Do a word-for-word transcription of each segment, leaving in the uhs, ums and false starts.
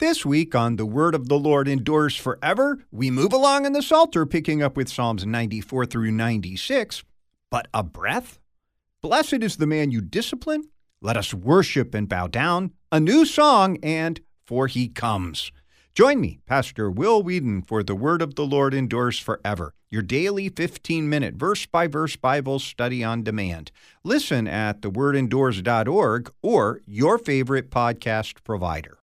This week on The Word of the Lord Endures Forever, we move along in the Psalter, picking up with Psalms ninety-four through ninety-six. But a breath? Blessed is the man you discipline. Let us worship and bow down. A new song and For He Comes. Join me, Pastor Will Whedon, for The Word of the Lord Endures Forever, your daily fifteen-minute verse-by-verse Bible study on demand. Listen at the word endures dot org or your favorite podcast provider.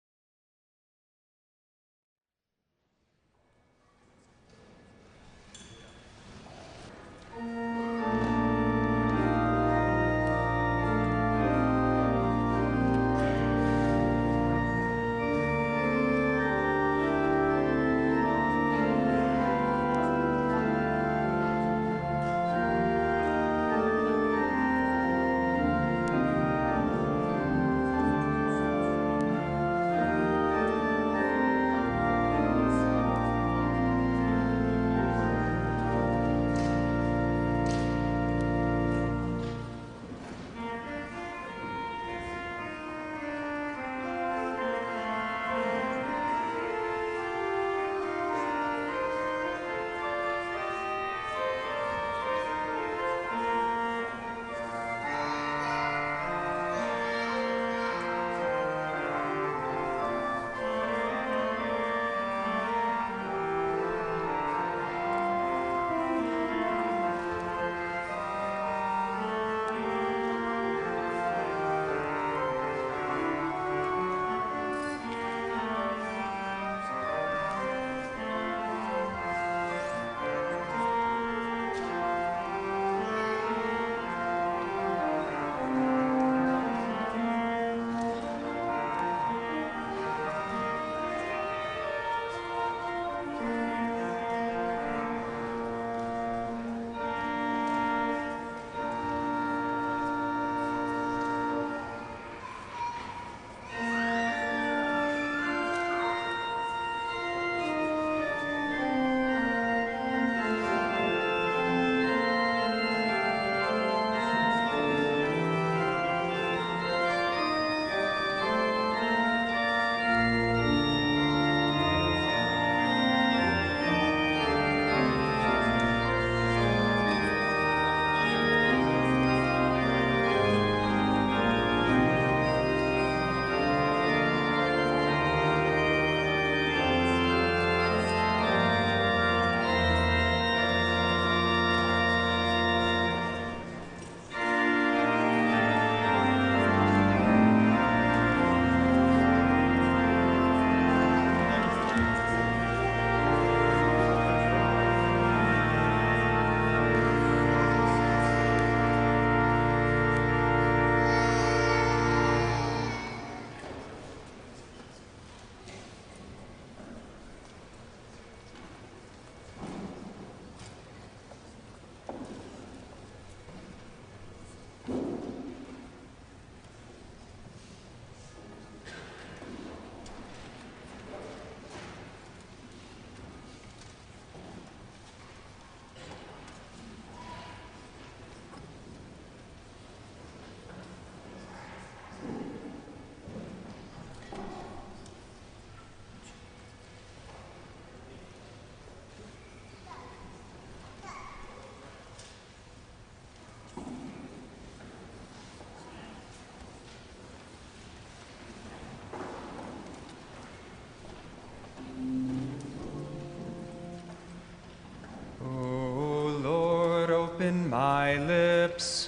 Open my lips.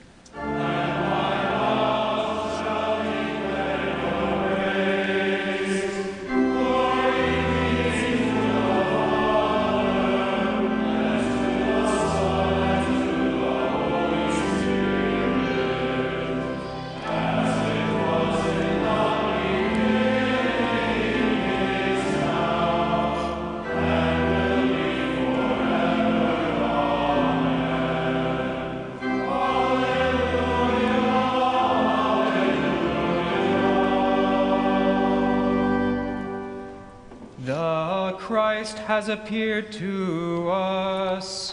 The Christ has appeared to us.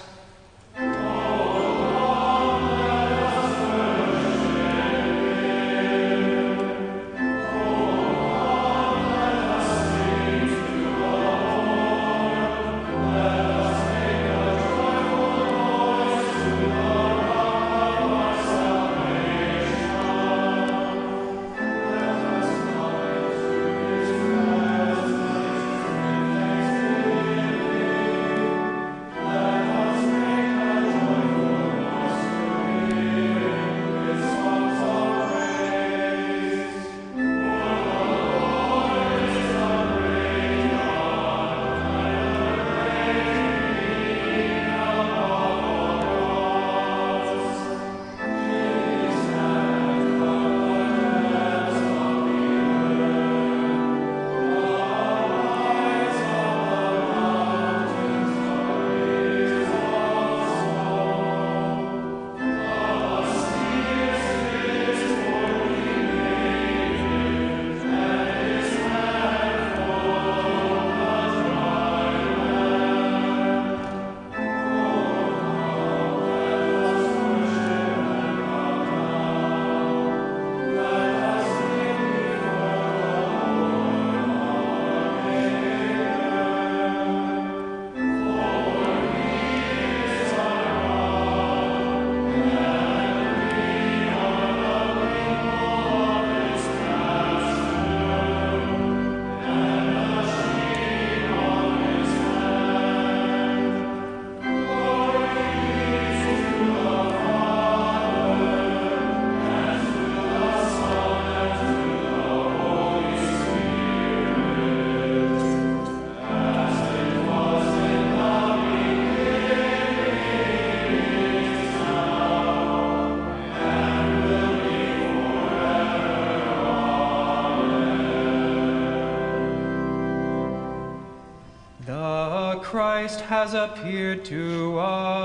Christ has appeared to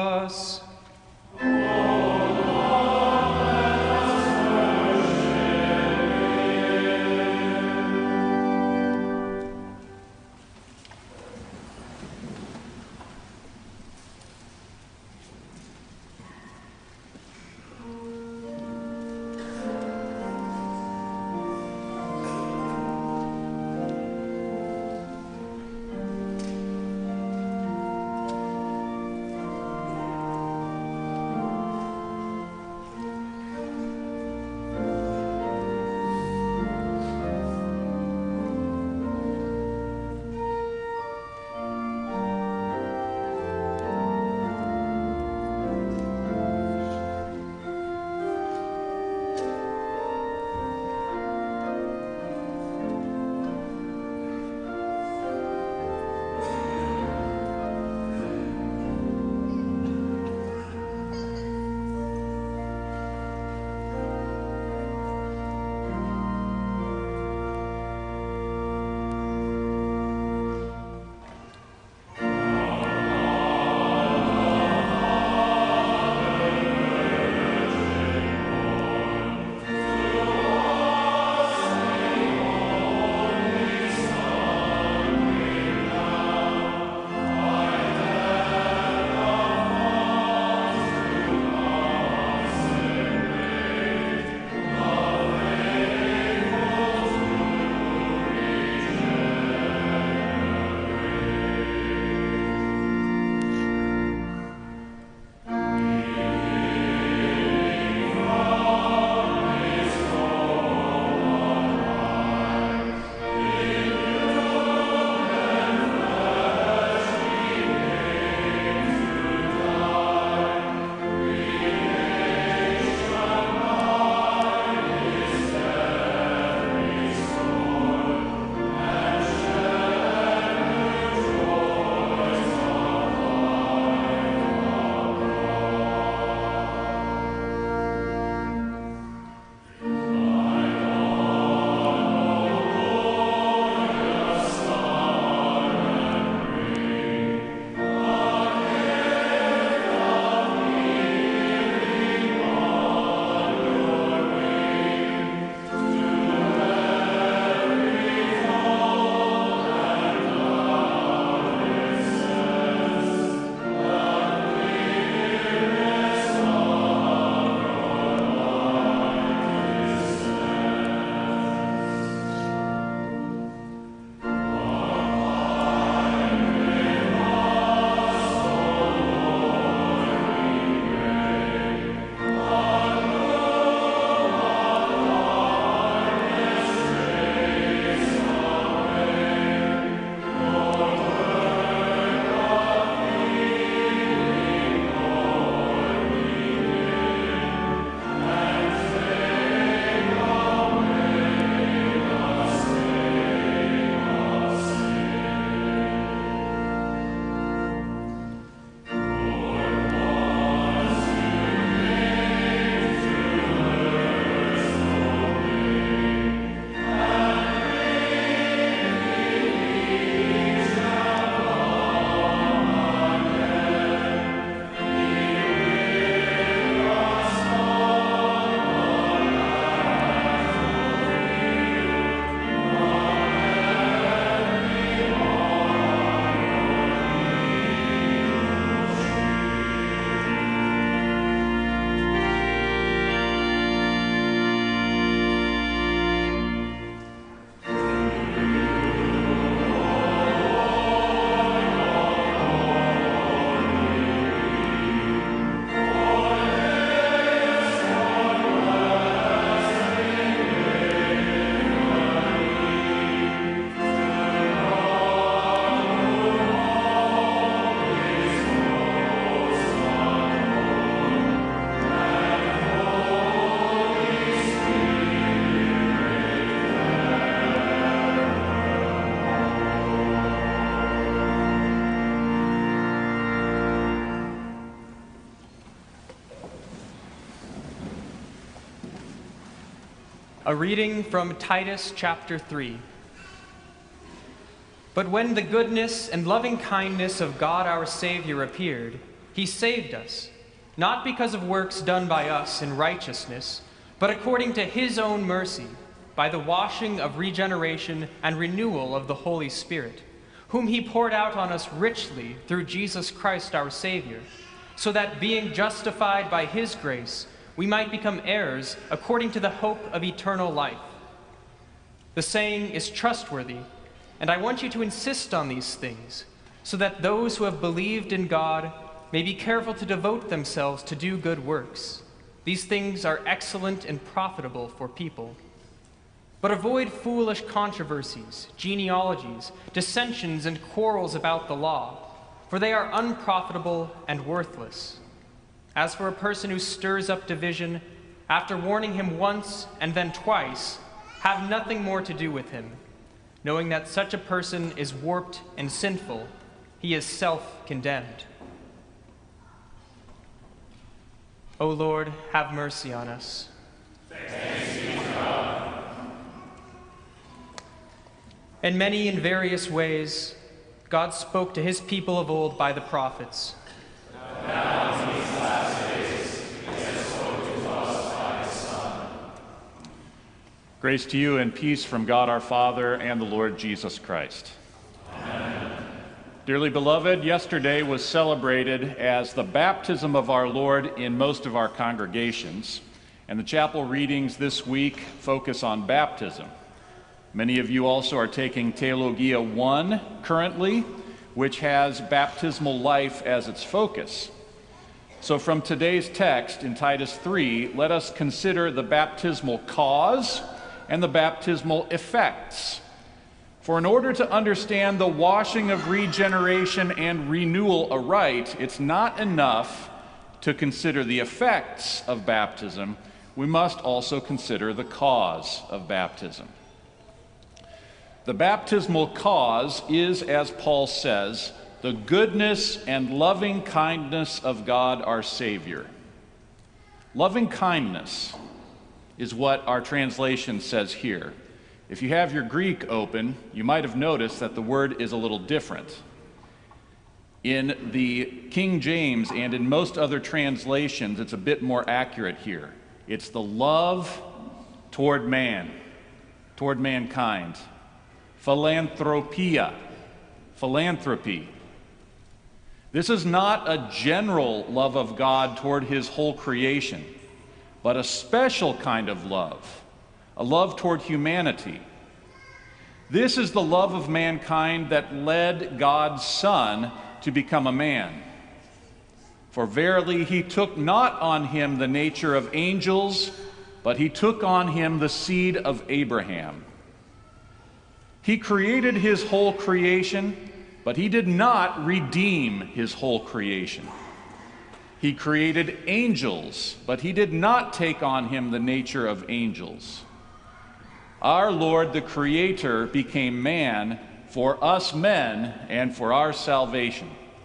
us. A reading from Titus chapter three. But when the goodness and loving kindness of God our Savior appeared, he saved us, not because of works done by us in righteousness, but according to his own mercy, by the washing of regeneration and renewal of the Holy Spirit, whom he poured out on us richly through Jesus Christ our Savior, so that being justified by his grace, we might become heirs according to the hope of eternal life. The saying is trustworthy, and I want you to insist on these things, so that those who have believed in God may be careful to devote themselves to do good works. These things are excellent and profitable for people. But avoid foolish controversies, genealogies, dissensions, and quarrels about the law, for they are unprofitable and worthless. As for a person who stirs up division, after warning him once and then twice, have nothing more to do with him, knowing that such a person is warped and sinful. He is self-condemned. O Lord, have mercy on us. Thanks be to God. In many and various ways, God spoke to his people of old by the prophets. Now in these last days, he has spoken to us by his Son. Grace to you and peace from God our Father and the Lord Jesus Christ. Amen. Dearly beloved, yesterday was celebrated as the baptism of our Lord in most of our congregations, and the chapel readings this week focus on baptism. Many of you also are taking Theologia one currently, which has baptismal life as its focus. So from today's text in Titus three, let us consider the baptismal cause and the baptismal effects. For in order to understand the washing of regeneration and renewal aright, it's not enough to consider the effects of baptism. We must also consider the cause of baptism. The baptismal cause is, as Paul says, the goodness and loving kindness of God our Savior. Loving kindness is what our translation says here. If you have your Greek open, you might have noticed that the word is a little different. In the King James and in most other translations, it's a bit more accurate here. It's the love toward man, toward mankind. Philanthropia, philanthropy. This is not a general love of God toward his whole creation, but a special kind of love, a love toward humanity. This is the love of mankind that led God's Son to become a man. For verily he took not on him the nature of angels, but he took on him the seed of Abraham. He created his whole creation, but he did not redeem his whole creation. He created angels, but he did not take on him the nature of angels. Our Lord, the Creator, became man for us men and for our salvation.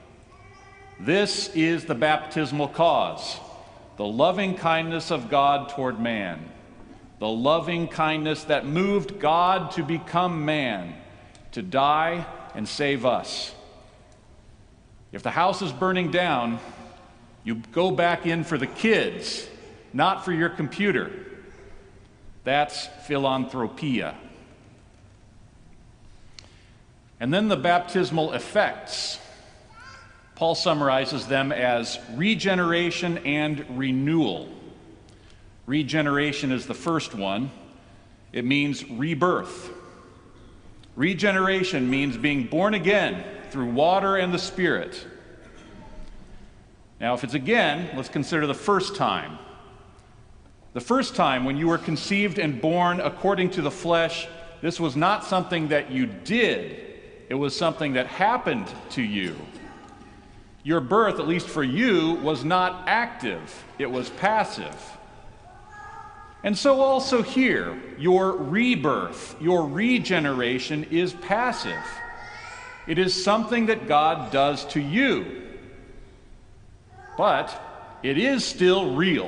This is the baptismal cause, the loving kindness of God toward man. The loving kindness that moved God to become man, to die and save us. If the house is burning down, you go back in for the kids, not for your computer. That's philanthropia. And then the baptismal effects. Paul summarizes them as regeneration and renewal. Regeneration is the first one. It means rebirth. Regeneration means being born again through water and the Spirit. Now, if it's again, let's consider the first time. The first time when you were conceived and born according to the flesh, this was not something that you did. It was something that happened to you. Your birth, at least for you, was not active. It was passive. And so also here, your rebirth, your regeneration is passive. It is something that God does to you. But it is still real.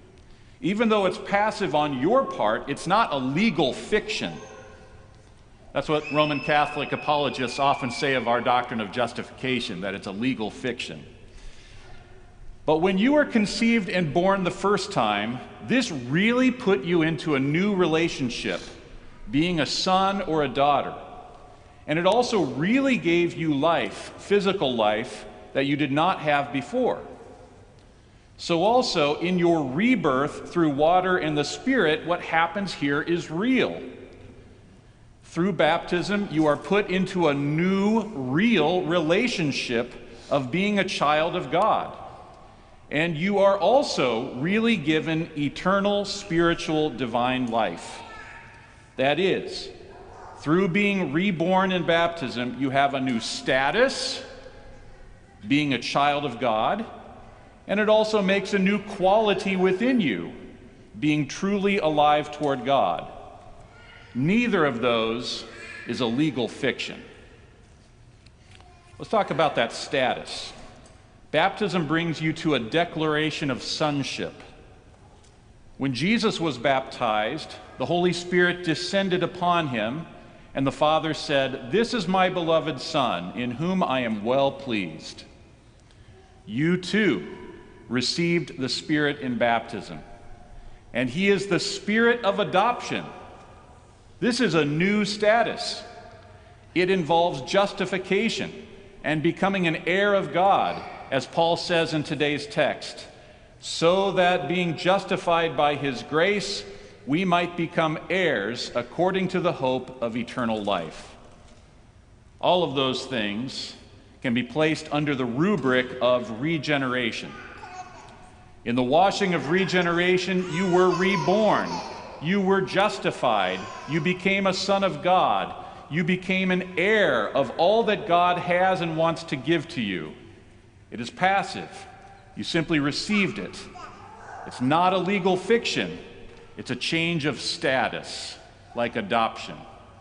Even though it's passive on your part, it's not a legal fiction. That's what Roman Catholic apologists often say of our doctrine of justification, that it's a legal fiction. But when you were conceived and born the first time, this really put you into a new relationship, being a son or a daughter. And it also really gave you life, physical life, that you did not have before. So also, in your rebirth through water and the Spirit, what happens here is real. Through baptism, you are put into a new, real relationship of being a child of God. And you are also really given eternal, spiritual, divine life. That is, through being reborn in baptism, you have a new status, being a child of God, and it also makes a new quality within you, being truly alive toward God. Neither of those is a legal fiction. Let's talk about that status. Baptism brings you to a declaration of sonship. When Jesus was baptized, the Holy Spirit descended upon him, and the Father said, "This is my beloved Son, in whom I am well pleased." You too received the Spirit in baptism, and he is the Spirit of adoption. This is a new status. It involves justification and becoming an heir of God, as Paul says in today's text, so that being justified by his grace, we might become heirs according to the hope of eternal life. All of those things can be placed under the rubric of regeneration. In the washing of regeneration, you were reborn, you were justified, you became a son of God, you became an heir of all that God has and wants to give to you. It is passive. You simply received it. It's not a legal fiction. It's a change of status, like adoption.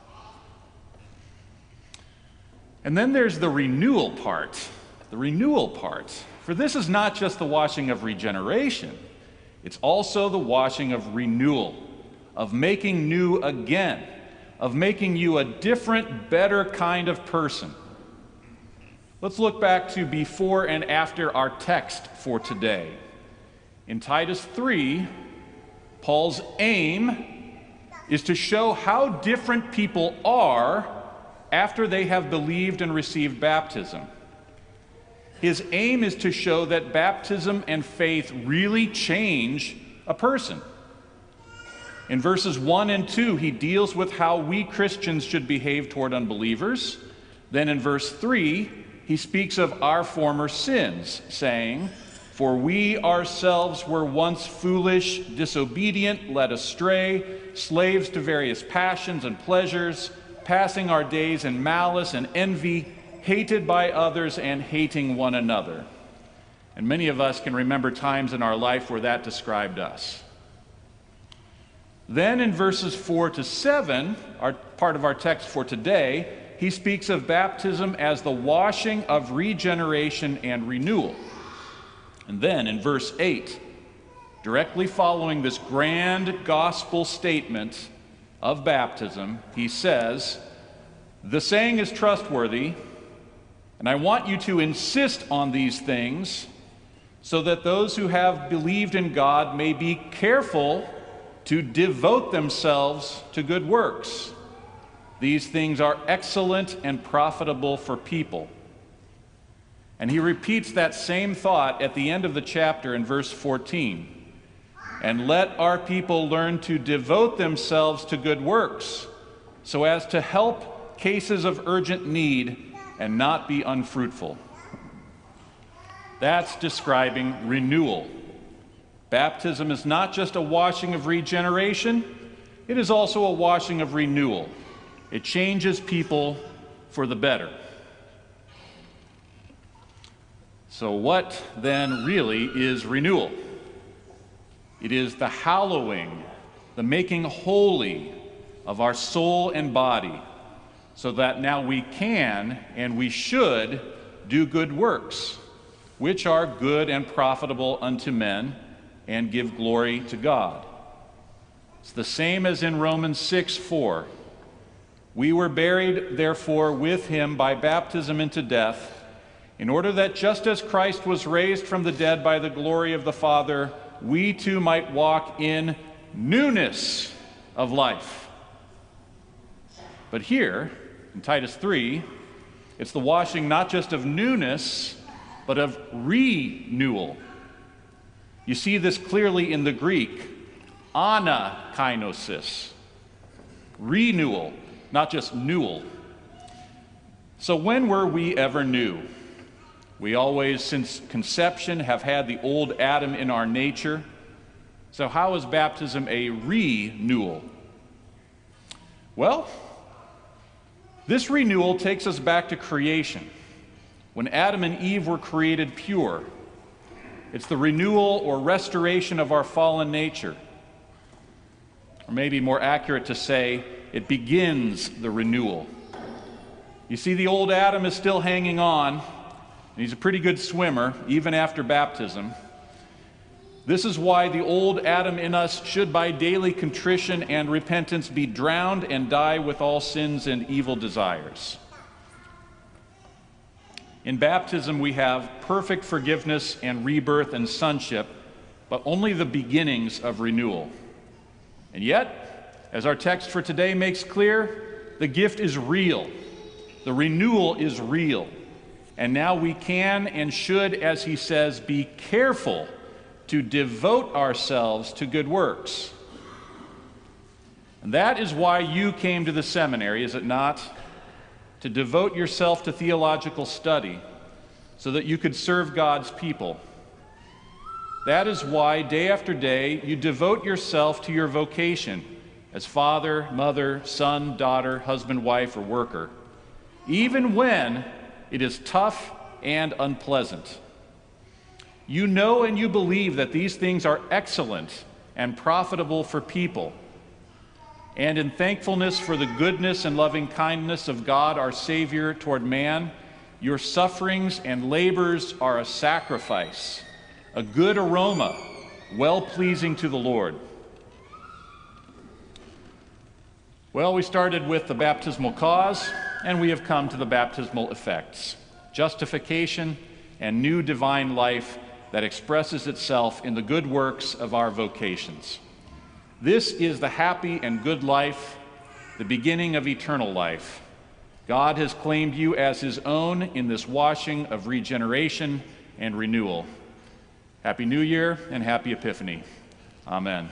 And then there's the renewal part. The renewal part. For this is not just the washing of regeneration. It's also the washing of renewal, of making new again, of making you a different, better kind of person. Let's look back to before and after our text for today. In Titus three, Paul's aim is to show how different people are after they have believed and received baptism. His aim is to show that baptism and faith really change a person. In verses one and two, he deals with how we Christians should behave toward unbelievers. Then in verse three, he speaks of our former sins, saying, "For we ourselves were once foolish, disobedient, led astray, slaves to various passions and pleasures, passing our days in malice and envy, hated by others and hating one another." And many of us can remember times in our life where that described us. Then in verses four to seven, our, part of our text for today, he speaks of baptism as the washing of regeneration and renewal. And then in verse eight, directly following this grand gospel statement of baptism, he says, "The saying is trustworthy, and I want you to insist on these things so that those who have believed in God may be careful to devote themselves to good works. These things are excellent and profitable for people." And he repeats that same thought at the end of the chapter in verse fourteen. "And let our people learn to devote themselves to good works, so as to help cases of urgent need and not be unfruitful." That's describing renewal. Baptism is not just a washing of regeneration, it is also a washing of renewal. It changes people for the better. So what then really is renewal? It is the hallowing, the making holy of our soul and body, so that now we can and we should do good works, which are good and profitable unto men and give glory to God. It's the same as in Romans six four. We were buried, therefore, with him by baptism into death, in order that just as Christ was raised from the dead by the glory of the Father, we too might walk in newness of life. But here, in Titus three, it's the washing not just of newness, but of renewal. You see this clearly in the Greek, anakainosis, renewal, not just newel. So when were we ever new? We always, since conception, have had the old Adam in our nature. So how is baptism a renewal? Well, this renewal takes us back to creation, when Adam and Eve were created pure. It's the renewal or restoration of our fallen nature. Or maybe more accurate to say, it begins the renewal. You see, the old Adam is still hanging on, and he's a pretty good swimmer, even after baptism. This is why the old Adam in us should by daily contrition and repentance be drowned and die with all sins and evil desires. In baptism, we have perfect forgiveness and rebirth and sonship, but only the beginnings of renewal. And yet, as our text for today makes clear, the gift is real. The renewal is real. And now we can and should, as he says, be careful to devote ourselves to good works. And that is why you came to the seminary, is it not? To devote yourself to theological study so that you could serve God's people. That is why day after day you devote yourself to your vocation as father, mother, son, daughter, husband, wife, or worker, even when it is tough and unpleasant. You know and you believe that these things are excellent and profitable for people. And in thankfulness for the goodness and loving kindness of God, our Savior, toward man, your sufferings and labors are a sacrifice, a good aroma, well-pleasing to the Lord. Well, we started with the baptismal cause, and we have come to the baptismal effects: justification and new divine life that expresses itself in the good works of our vocations. This is the happy and good life, the beginning of eternal life. God has claimed you as his own in this washing of regeneration and renewal. Happy New Year and happy Epiphany. Amen.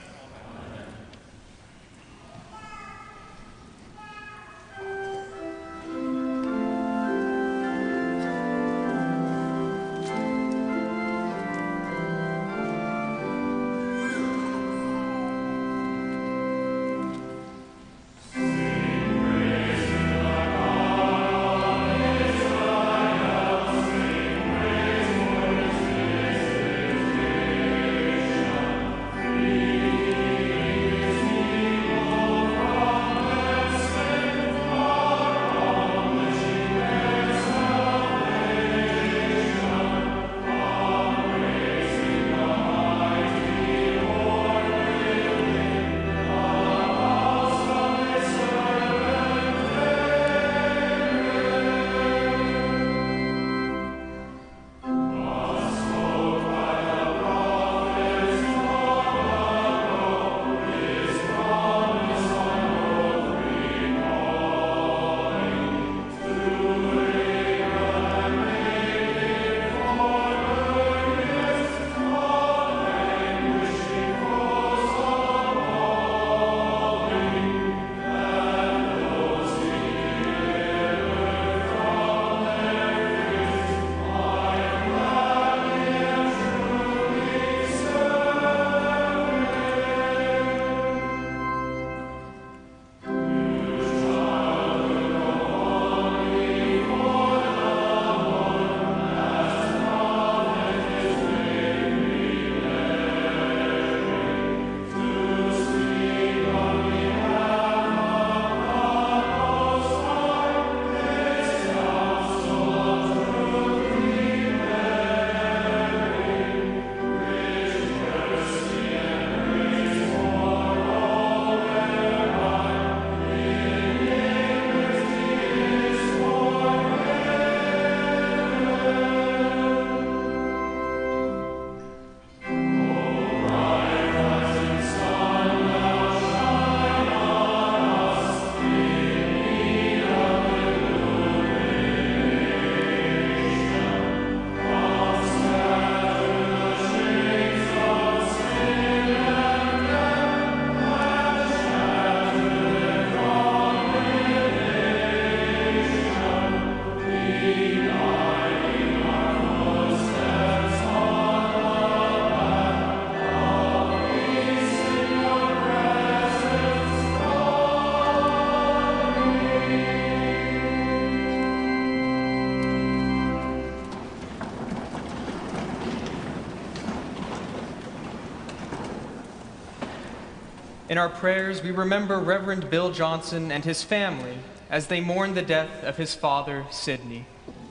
In our prayers, we remember Reverend Bill Johnson and his family as they mourn the death of his father, Sidney.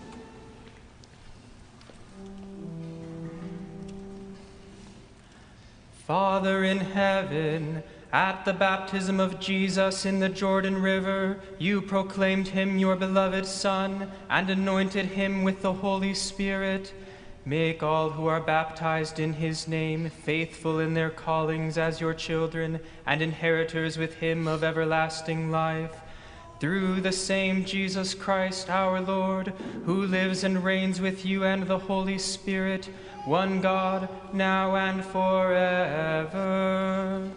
Father in heaven, at the baptism of Jesus in the Jordan River, you proclaimed him your beloved Son and anointed him with the Holy Spirit. Make all who are baptized in his name faithful in their callings as your children and inheritors with him of everlasting life. Through the same Jesus Christ our Lord, who lives and reigns with you and the Holy Spirit, one God, now and forever.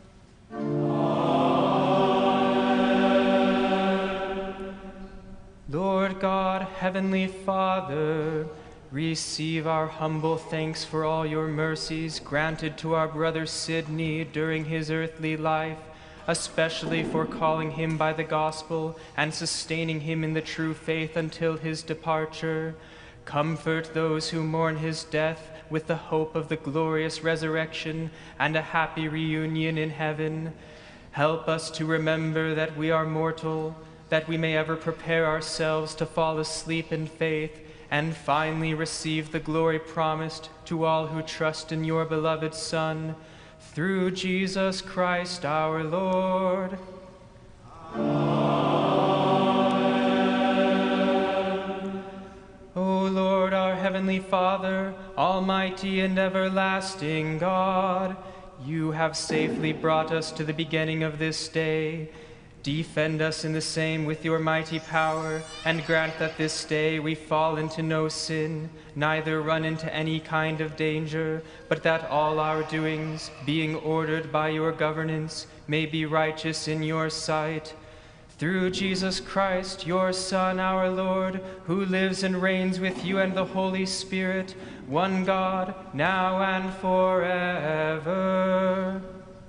Amen. Lord God, Heavenly Father, receive our humble thanks for all your mercies granted to our brother Sidney during his earthly life, especially for calling him by the gospel and sustaining him in the true faith until his departure. Comfort those who mourn his death with the hope of the glorious resurrection and a happy reunion in heaven. Help us to remember that we are mortal, that we may ever prepare ourselves to fall asleep in faith and finally receive the glory promised to all who trust in your beloved Son, through Jesus Christ our Lord. Amen. O Lord, our Heavenly Father, almighty and everlasting God, you have safely brought us to the beginning of this day. Defend us in the same with your mighty power, and grant that this day we fall into no sin, neither run into any kind of danger, but that all our doings, being ordered by your governance, may be righteous in your sight. Through Jesus Christ, your Son, our Lord, who lives and reigns with you and the Holy Spirit, one God, now and forever.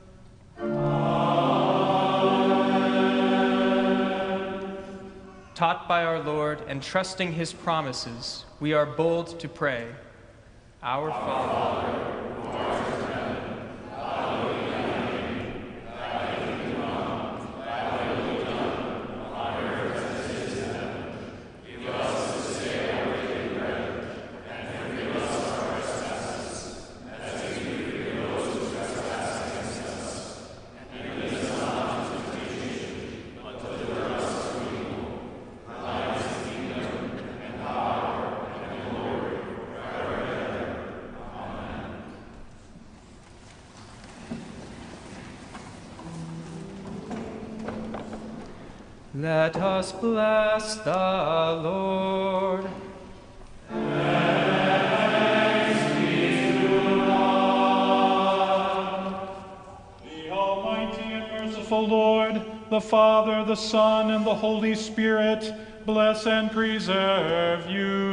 Taught by our Lord and trusting his promises, we are bold to pray. Our Father, who art in heaven, hallowed be thy name. Thy kingdom come, thy will be done, on earth as it is in heaven. Give us this day our daily bread, and forgive us our trespasses, as we forgive those who trespass against us. And lead us not into temptation, but deliver us from evil. Thine is the kingdom, and power, and glory, forever and ever. Amen. Let us bless the Lord. Thanks be to God. The Almighty and merciful Lord, the Father, the Son, and the Holy Spirit, bless and preserve you.